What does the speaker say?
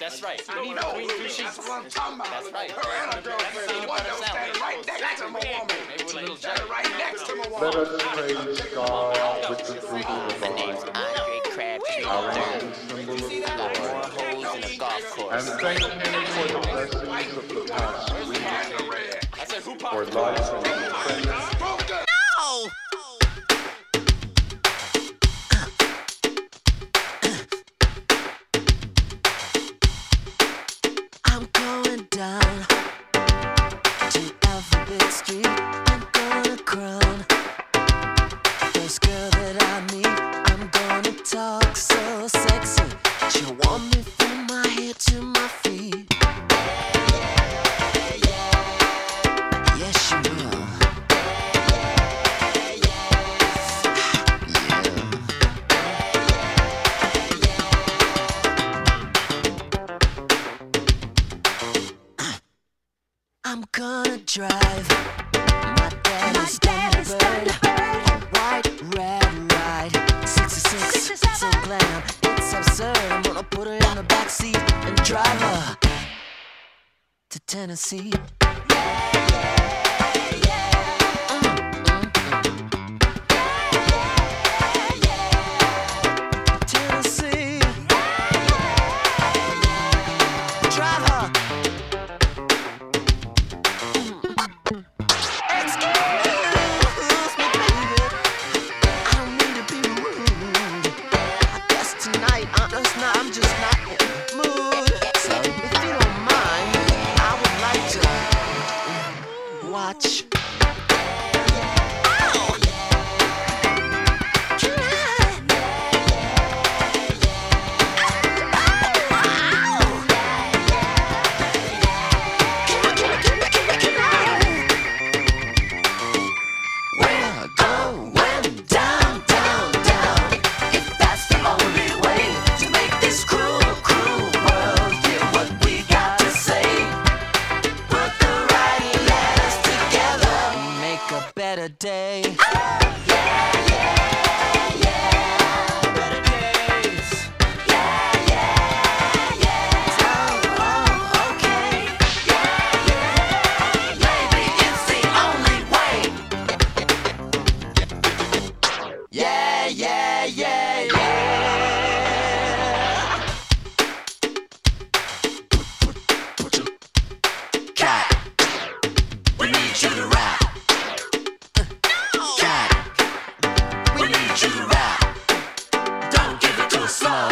That's right. I need between two sheets. That's what I'm talking about. That's right. Her and her girlfriend, the one that was standing right next to my woman. Maybe with a little Standing jerk. right next to my Let woman. us praise God with the fruit of the My name's vine, Andre Crabtree our III. symbol of I got joy, more holes than a golf and course. thank Him for the blessings of the past week, I said, who for popped life and friends. No! I'm going down to Alphabet Street. I'm gonna crown first girl that I meet. I'm gonna talk so sexy. She'll want me from my head to my feet. Yes, she will. I'm gonna drive my daddy's Thunderbird, a white red ride, 66, so glam, it's absurd. I'm gonna put her in the backseat and drive her to Tennessee. Tennessee, drive her. Excuse me, baby. I don't mean to be rude. I guess tonight I'm just not in the mood. So if you don't mind, I would like to watch. We're going down, down, down. If that's the only way to make this cruel, cruel world hear what we got to say. Put the right letters together, make a better day. Better days. Oh, okay. Maybe it's the only way. Yeah, yeah, yeah, yeah. Cat, we need you to rap. Cat, we need you to rap. Don't give it too slow.